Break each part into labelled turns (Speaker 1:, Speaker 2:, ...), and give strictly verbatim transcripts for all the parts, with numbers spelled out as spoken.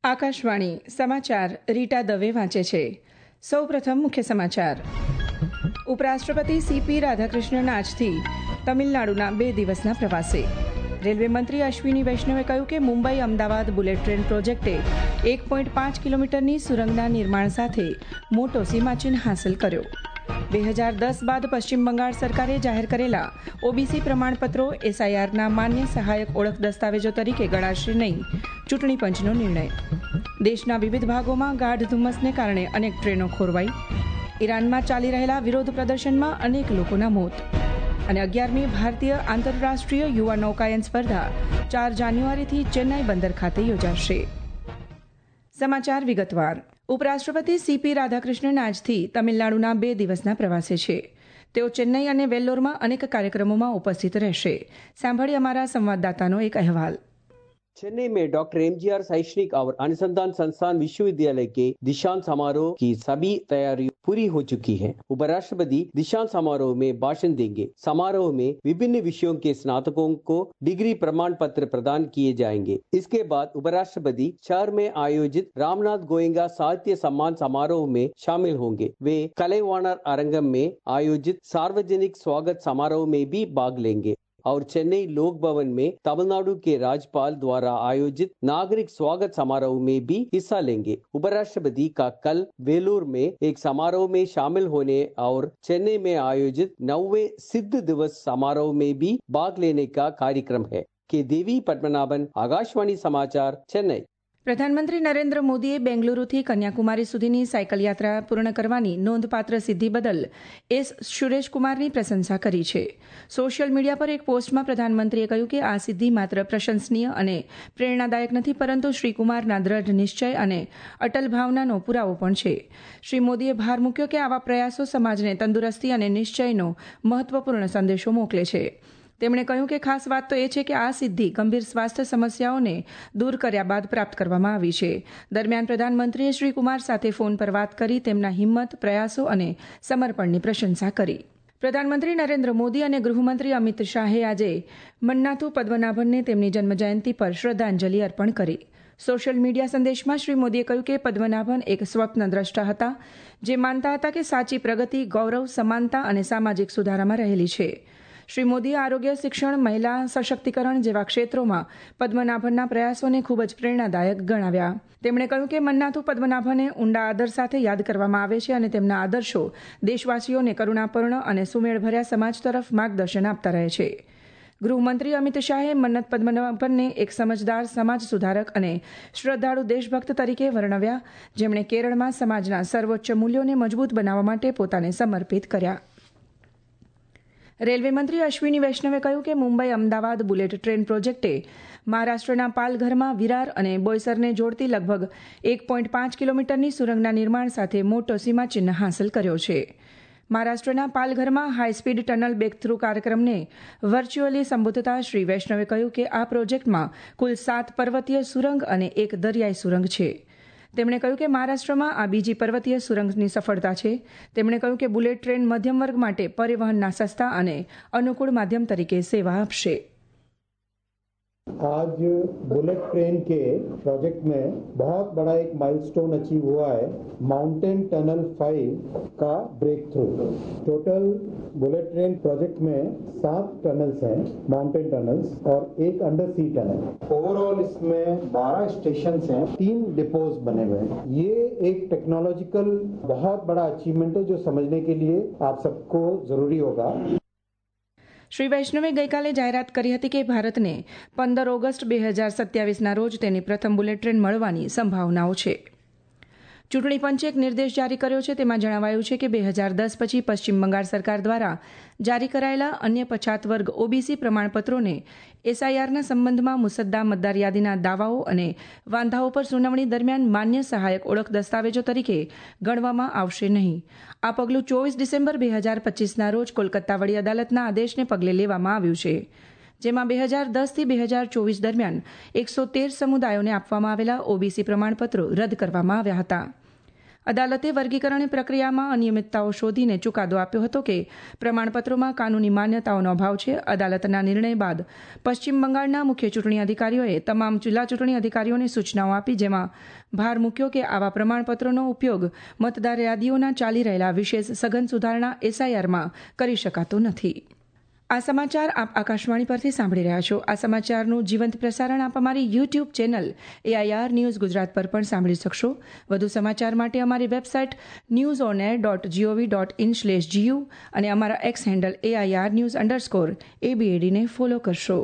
Speaker 1: આકાશવાણી સમાચાર રીટા દવે વાંચે છે. સૌપ્રથમ મુખ્ય સમાચાર. ઉપરાષ્ટ્રપતિ સીપી રાધાકૃષ્ણન આજથી તમિલનાડુના બે દિવસના પ્રવાસે. રેલવે મંત્રી અશ્વિની વૈષ્ણવે કહ્યું કે મુંબઈ અમદાવાદ બુલેટ ટ્રેન પ્રોજેક્ટે એક પોઈન્ટ પાંચ કિલોમીટરની સુરંગના નિર્માણ સાથે મોટો સીમાચિહ્ન હાંસલ કર્યો. બે હજાર દસ બાદ પશ્ચિમ બંગાળ સરકારે જાહેર કરેલા ઓબીસી પ્રમાણપત્રો એસઆઈઆરના માન્ય સહાયક ઓળખ દસ્તાવેજો તરીકે ગણાશે નહીં, ચૂંટણી પંચનો નિર્ણય. દેશના વિવિધ ભાગોમાં ગાઢ ધુમ્મસને કારણે અનેક ટ્રેનો ખોરવાઈ. ઈરાનમાં ચાલી રહેલા વિરોધ પ્રદર્શનમાં અનેક લોકોના મોત. અને અગિયારમી ભારતીય આંતરરાષ્ટ્રીય યુવા નૌકાયન સ્પર્ધા ચાર જાન્યુઆરીથી ચેન્નાઈ બંદર ખાતે યોજાશે. સમાચાર વિગતવાર. ઉપરાષ્ટ્રપતિ સીપી રાધાકૃષ્ણન આજથી તમિલનાડુના બે દિવસના પ્રવાસે છે. તેઓ ચેન્નઈ અને વેલ્લોરમાં અનેક કાર્યક્રમોમાં ઉપસ્થિત રહેશે. સાંભળીએ અમારા સંવાદદાતાનો એક અહેવાલ.
Speaker 2: चेन्नई में डॉक्टर एमजीआर शैक्षणिक और अनुसंधान संस्थान विश्वविद्यालय के दीक्षांत समारोह की सभी तैयारियां पूरी हो चुकी हैं। उपराष्ट्रपति दीक्षांत समारोह में भाषण देंगे। समारोह में विभिन्न विषयों के स्नातकों को डिग्री प्रमाण पत्र प्रदान किए जाएंगे। इसके बाद उपराष्ट्रपति शहर में आयोजित रामनाथ गोयंका साहित्य सम्मान समारोह में शामिल होंगे। वे कलैवाणर अरंगम में आयोजित सार्वजनिक स्वागत समारोह में भी भाग लेंगे और चेन्नई लोक भवन में तमिलनाडु के राज्यपाल द्वारा आयोजित नागरिक स्वागत समारोह में भी हिस्सा लेंगे। उपराष्ट्रपति का कल वेलूर में एक समारोह में शामिल होने और चेन्नई में आयोजित नौवे सिद्ध दिवस समारोह में भी भाग लेने का कार्यक्रम है। के देवी पद्मनाभन, आकाशवाणी समाचार, चेन्नई.
Speaker 1: પ્રધાનમંત્રી નરેન્દ્ર મોદીએ બેંગલુરુથી કન્યાકુમારી સુધીની સાયકલ યાત્રા પૂર્ણ કરવાની નોંધપાત્ર સિદ્ધિ બદલ એસ સુરેશકુમારની પ્રશંસા કરી છે. સોશિયલ મીડિયા પર એક પોસ્ટમાં પ્રધાનમંત્રીએ કહ્યું કે આ સિદ્ધિ માત્ર પ્રશંસનીય અને પ્રેરણાદાયક નથી, પરંતુ શ્રી કુમારના દ્રઢ નિશ્ચય અને અટલ ભાવનાનો પુરાવો પણ છે. શ્રી મોદીએ ભાર મૂક્યો કે આવા પ્રયાસો સમાજને તંદુરસ્તી અને નિશ્ચયનો મહત્વપૂર્ણ સંદેશો મોકલે છે. તેમણે કહ્યું કે ખાસ વાત તો એ છે કે આ સિદ્ધિ ગંભીર સ્વાસ્થ્ય સમસ્યાઓને દૂર કર્યા બાદ પ્રાપ્ત કરવામાં આવી છે. દરમિયાન પ્રધાનમંત્રીએ શ્રી કુમાર સાથે ફોન પર વાત કરી તેમના હિંમત, પ્રયાસો અને સમર્પણની પ્રશંસા કરી. પ્રધાનમંત્રી નરેન્દ્ર મોદી અને ગૃહમંત્રી અમિત શાહે આજે મન્નાથુ પદ્મનાભનને તેમની જન્મજયંતિ પર શ્રદ્ધાંજલિ અર્પણ કરી. સોશિયલ મીડિયા સંદેશમાં શ્રી મોદીએ કહ્યું કે પદ્મનાભન એક સ્વપ્નદ્રષ્ટા હતા, જે માનતા હતા કે સાચી પ્રગતિ ગૌરવ, સમાનતા અને સામાજિક સુધારામાં રહેલી છે. શ્રી મોદીએ આરોગ્ય, શિક્ષણ, મહિલા સશક્તિકરણ જેવા ક્ષેત્રોમાં પદ્મનાભનના પ્રયાસોને ખૂબ જ પ્રેરણાદાયક ગણાવ્યા. તેમણે કહ્યું કે મન્નાથુ પદ્મનાભને ઊંડા આદર સાથે યાદ કરવામાં આવે છે અને તેમના આદર્શો દેશવાસીઓને કરુણાપૂર્ણ અને સુમેળભર્યા સમાજ તરફ માર્ગદર્શન આપતા રહે છે. ગૃહમંત્રી અમિત શાહે મન્નથ પદ્મનાભનને એક સમજદાર સમાજ સુધારક અને શ્રદ્ધાળુ દેશભક્ત તરીકે વર્ણવ્યા, જેમણે કેરળમાં સમાજના સર્વોચ્ચ મૂલ્યોને મજબૂત બનાવવા માટે પોતાને સમર્પિત કર્યા. રેલવે મંત્રી અશ્વિની વૈષ્ણવે કહ્યું કે મુંબઈ અમદાવાદ બુલેટ ટ્રેન પ્રોજેક્ટે મહારાષ્ટ્રના પાલઘરમાં વિરાર અને બોઈસરને જોડતી લગભગ એક પોઈન્ટ પાંચ કિલોમીટરની સુરંગના નિર્માણ સાથે મોટો સીમાચિહ્ન હાંસલ કર્યો છે. મહારાષ્ટ્રના પાલઘરમાં હાઈસ્પીડ ટનલ બ્રેકથ્રુ કાર્યક્રમને વર્ચ્યુઅલી સંબોધતા શ્રી વૈષ્ણવે કહ્યું કે આ પ્રોજેક્ટમાં કુલ સાત પર્વતીય સુરંગ અને એક દરિયાઈ સુરંગ છે. તેમણે કહ્યું કે મહારાષ્ટ્રમાં આ બીજી પર્વતીય સુરંગની સફળતા છે. તેમણે કહ્યું કે બુલેટ ટ્રેન મધ્યમ વર્ગ માટે પરિવહનના સસ્તા અને અનુકૂળ માધ્યમ તરીકે સેવા આપશે.
Speaker 3: आज बुलेट ट्रेन के प्रोजेक्ट में बहुत बड़ा एक माइलस्टोन अचीव हुआ है, माउंटेन टनल फाइव का breakthrough. Total bullet train project में सात टनल्स हैं, माउंटेन टनल्स, और एक अंडर सी टनल. ओवरऑल इसमें बारह स्टेशन हैं, तीन डिपोज बने हुए हैं. ये एक टेक्नोलॉजिकल बहुत बड़ा अचीवमेंट है जो समझने के लिए आप सबको जरूरी होगा.
Speaker 1: શ્રી વૈષ્ણવે ગઈકાલે જાહેરાત કરી હતી કે ભારતને પંદર ઓગસ્ટ બે હજાર સત્યાવીસના રોજ તેની પ્રથમ બુલેટ ટ્રેન મળવાની સંભાવનાઓ છે. ચૂંટણી પંચે એક નિર્દેશ જારી કર્યો છે. તેમાં જણાવાયું છે કે બે હજાર દસ પછી પશ્ચિમ બંગાળ સરકાર દ્વારા જારી કરાયેલા અન્ય પછાત વર્ગ ઓબીસી પ્રમાણપત્રોને એસઆઈઆરના સંબંધમાં મુસદ્દા મતદાર યાદીના દાવાઓ અને વાંધાઓ પર સુનાવણી દરમિયાન માન્ય સહાયક ઓળખ દસ્તાવેજો તરીકે ગણવામાં આવશે નહીં. આ પગલું ચોવીસ ડિસેમ્બર બે હજાર પચીસના રોજ કોલકાતા વડી અદાલતના આદેશને પગલે લેવામાં આવ્યું છે, જેમાં બે હજાર દસથી બે હજાર ચોવીસ દરમિયાન એકસો તેર સમુદાયોને આપવામાં આવેલા ઓબીસી પ્રમાણપત્રો રદ કરવામાં આવ્યા હતા. અદાલતે વર્ગીકરણ પ્રક્રિયામાં અનિયમિતતાઓ શોધીને ચુકાદો આપ્યો હતો કે પ્રમાણપત્રોમાં કાનૂની માન્યતાઓનો અભાવ છે. અદાલતના નિર્ણય બાદ પશ્ચિમ બંગાળના મુખ્ય ચૂંટણી અધિકારીઓએ તમામ જિલ્લા ચૂંટણી અધિકારીઓને સૂચનાઓ આપી, જેમાં ભાર મૂક્યો કે આવા પ્રમાણપત્રોનો ઉપયોગ મતદાર યાદીઓના ચાલી રહેલા વિશેષ સઘન સુધારણા એસઆઈઆરમાં કરી શકાતો નથી. આ સમાચાર આપ આકાશવાણી પરથી સાંભળી રહ્યા છો. આ સમાચારનું જીવંત પ્રસારણ આપ અમારી YouTube channel AIR news Gujarat પર પણ સાંભળી શકશો. વધુ સમાચાર માટે અમારી website news on air dot GOV dot in slash GU અને અમારા X handle AIR news underscore એબીએડીને ફોલો કરશો.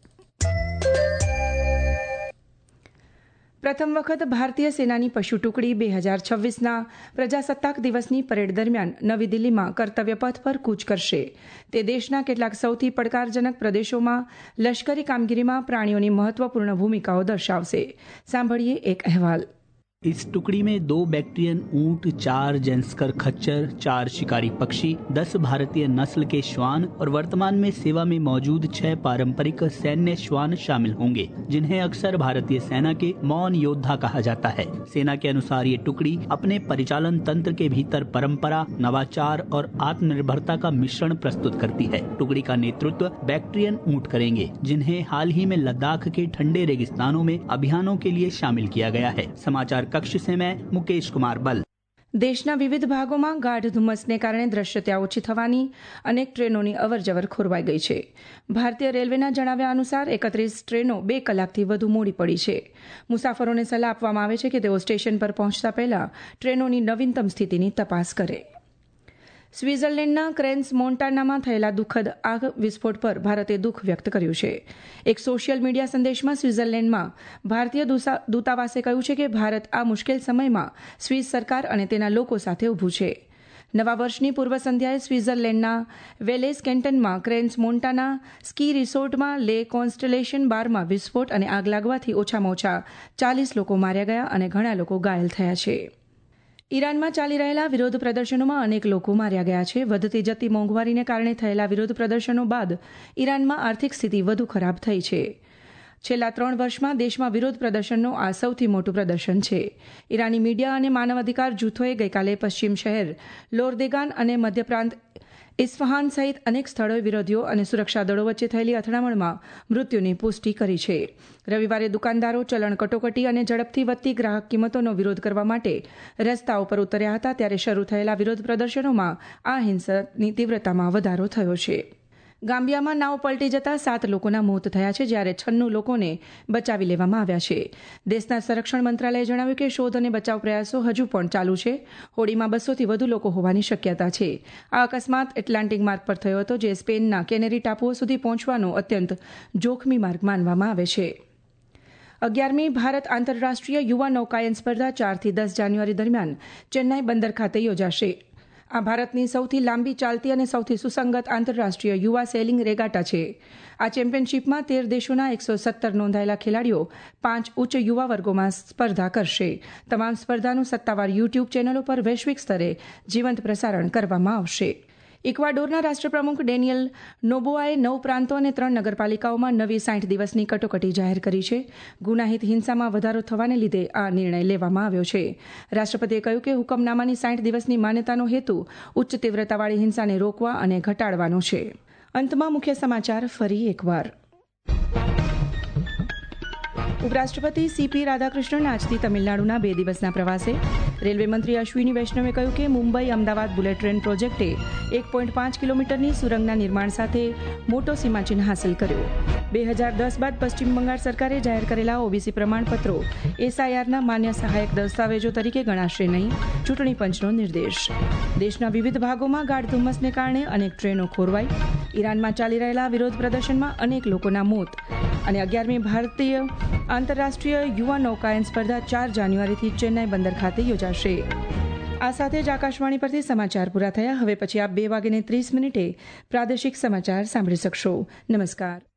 Speaker 1: પ્રથમ વખત ભારતીય સેનાની પશુ ટુકડી બે હજાર છવ્વીસના પ્રજાસત્તાક દિવસની પરેડ દરમિયાન નવી દિલ્હીમાં કર્તવ્ય પથ પર કૂચ કરશે. તે દેશના કેટલાક સૌથી પડકારજનક પ્રદેશોમાં લશ્કરી કામગીરીમાં પ્રાણીઓની મહત્વપૂર્ણ ભૂમિકાઓ દર્શાવશે. સાંભળીએ એક અહેવાલ.
Speaker 4: इस टुकड़ी में दो बैक्ट्रियन ऊंट, चार जेंस्कर खच्चर, चार शिकारी पक्षी, दस भारतीय नस्ल के श्वान और वर्तमान में सेवा में मौजूद छह पारंपरिक सैन्य श्वान शामिल होंगे, जिन्हें अक्सर भारतीय सेना के मौन योद्धा कहा जाता है. सेना के अनुसार ये टुकड़ी अपने परिचालन तंत्र के भीतर परंपरा, नवाचार और आत्मनिर्भरता का मिश्रण प्रस्तुत करती है. टुकड़ी का नेतृत्व बैक्ट्रियन ऊंट करेंगे, जिन्हें हाल ही में लद्दाख के ठंडे रेगिस्तानों में अभियानों के लिए शामिल किया गया है. समाचार कक्ष से मैं मुकेश कुमार बल.
Speaker 1: દેશના વિવિધ ભાગોમાં ગાઢ ધુમ્મસને કારણે દ્રશ્યતા ઓછી થવાની અનેક ટ્રેનોની અવરજવર ખોરવાઈ ગઈ છે. ભારતીય રેલવેના જણાવ્યા અનુસાર એકત્રીસ ટ્રેનો બે કલાકથી વધુ મોડી પડી છે. મુસાફરોને સલાહ આપવામાં આવે છે કે તેઓ સ્ટેશન પર પહોંચતા પહેલા ટ્રેનોની નવીનતમ સ્થિતિની તપાસ કરે. સ્વિટ્ઝરલેન્ડના ક્રેન્સ મોન્ટાનામાં થયેલા દુઃખદ આગ વિસ્ફોટ પર ભારતે દુઃખ વ્યક્ત કર્યું છે. એક સોશિયલ મીડિયા સંદેશમાં સ્વિટ્ઝરલેન્ડમાં ભારતીય દૂતાવાસે કહ્યું છે કે ભારત આ મુશ્કેલ સમયમાં સ્વિસ સરકાર અને તેના લોકો સાથે ઊભું છે. નવા વર્ષની પૂર્વ સંધ્યાએ સ્વિટ્ઝરલેન્ડના વેલેસ કેન્ટનમાં ક્રેન્સ મોન્ટાના સ્કી રિસોર્ટમાં લે કોન્સ્ટલેશન બારમાં વિસ્ફોટ અને આગ લાગવાથી ઓછામાં ઓછા ચાલીસ લોકો માર્યા ગયા અને ઘણા લોકો ઘાયલ થયા છે. ઈરાનમાં ચાલી રહેલા વિરોધ પ્રદર્શનોમાં અનેક લોકો માર્યા ગયા છે. વધતી જતી મોંઘવારીને કારણે થયેલા વિરોધ પ્રદર્શનો બાદ ઈરાનમાં આર્થિક સ્થિતિ વધુ ખરાબ થઈ છે. છેલ્લા ત્રણ વર્ષમાં દેશમાં વિરોધ પ્રદર્શનનો આ સૌથી મોટું પ્રદર્શન છે. ઈરાની મીડિયા અને માનવ અધિકાર જૂથોએ ગઈકાલે પશ્ચિમ શહેર લોરદેગાન અને મધ્ય પ્રાંત ઇસ્ફહાન સહિત અનેક સ્થળોએ વિરોધીઓ અને સુરક્ષા દળો વચ્ચે થયેલી અથડામણમાં મૃત્યુની પુષ્ટિ કરી છે. રવિવારે દુકાનદારો ચલણ કટોકટી અને ઝડપથી વધતી ગ્રાહક કિંમતોનો વિરોધ કરવા માટે રસ્તાઓ પર ઉતર્યા હતા, ત્યારે શરૂ થયેલા વિરોધ પ્રદર્શનોમાં આ હિંસાની તીવ્રતામાં વધારો થયો છે. ગામ્બિયામાં નાવ પલટી જતા સાત લોકોના મોત થયા છે, જ્યારે છન્નું લોકોને બચાવી લેવામાં આવ્યા છે. દેશના સંરક્ષણ મંત્રાલયે જણાવ્યું કે શોધ અને બચાવ પ્રયાસો હજુ પણ ચાલુ છે. હોડીમાં બસોથી વધુ લોકો હોવાની શક્યતા છે. આ અકસ્માત એટલાન્ટિક માર્ગ પર થયો હતો, જે સ્પેનના કેનેરી ટાપુઓ સુધી પહોંચવાનો અત્યંત જોખમી માર્ગ માનવામાં આવે છે. અગિયારમી ભારત આંતરરાષ્ટ્રીય યુવા નૌકાયન સ્પર્ધા ચારથી દસ જાન્યુઆરી દરમિયાન ચેન્નાઈ બંદર ખાતે યોજાશે. આ ભારતની સૌથી લાંબી ચાલતી અને સૌથી સુસંગત આંતરરાષ્ટ્રીય યુવા સેલિંગ રેગાટા છે. આ ચેમ્પિયનશીપમાં તેર દેશોના એકસો સત્તર નોંધાયેલા ખેલાડીઓ પાંચ ઉચ્ચ યુવા વર્ગોમાં સ્પર્ધા કરશે. તમામ સ્પર્ધાનું સત્તાવાર યુટ્યુબ ચેનલો પર વૈશ્વિક સ્તરે જીવંત પ્રસારણ કરવામાં આવશે. ઇક્વાડોરના રાષ્ટ્રપ્રમુખ ડેનિયલ નોબોઆએ નવ પ્રાંતો અને ત્રણ નગરપાલિકાઓમાં નવી સાઠ દિવસની કટોકટી જાહેર કરી છે. ગુનાહિત હિંસામાં વધારો થવાને લીધે આ નિર્ણય લેવામાં આવ્યો છે. રાષ્ટ્રપતિએ કહ્યું કે હુકમનામાની સાઠ દિવસની માન્યતાનો હેતુ ઉચ્ચ તીવ્રતાવાળી હિંસાને રોકવા અને ઘટાડવાનો છે. અંતમાં મુખ્ય સમાચાર ફરી એકવાર. ઉપરાષ્ટ્રપતિ સીપી રાધાકૃષ્ણન આજથી તમિલનાડુના બે દિવસના પ્રવાસે. રેલવે મંત્રી અશ્વિની વૈષ્ણવે કહ્યું કે મુંબઈ અમદાવાદ બુલેટ ટ્રેન પ્રોજેક્ટે એક પોઈન્ટ પાંચ કિલોમીટરની સુરંગના નિર્માણ સાથે મોટો સીમાચિહ્ન હાંસલ કર્યો. બે હજાર દસ બાદ પશ્ચિમ બંગાળ સરકારે જાહેર કરેલા ઓબીસી પ્રમાણપત્રો એસઆઈઆરના માન્ય સહાયક દસ્તાવેજો તરીકે ગણાશે નહીં, ચૂંટણી પંચનો નિર્દેશ. દેશના વિવિધ ભાગોમાં ગાઢ ધુમ્મસને કારણે અનેક ટ્રેનો ખોરવાઈ. ઈરાનમાં ચાલી રહેલા વિરોધ પ્રદર્શનમાં અનેક લોકોના મોત. અને અગિયારમી ભારતીય આંતરરાષ્ટ્રીય યુવા નૌકાયન સ્પર્ધા ચાર જાન્યુઆરીથી ચેન્નાઈ બંદર ખાતે યોજાશે. આ સાથે જ આકાશવાણી પરથી સમાચાર પૂરા થયા. હવે પછી આપ બે વાગ્યે ત્રીસ મિનિટે પ્રાદેશિક સમાચાર સાંભળી શકશો. નમસ્કાર.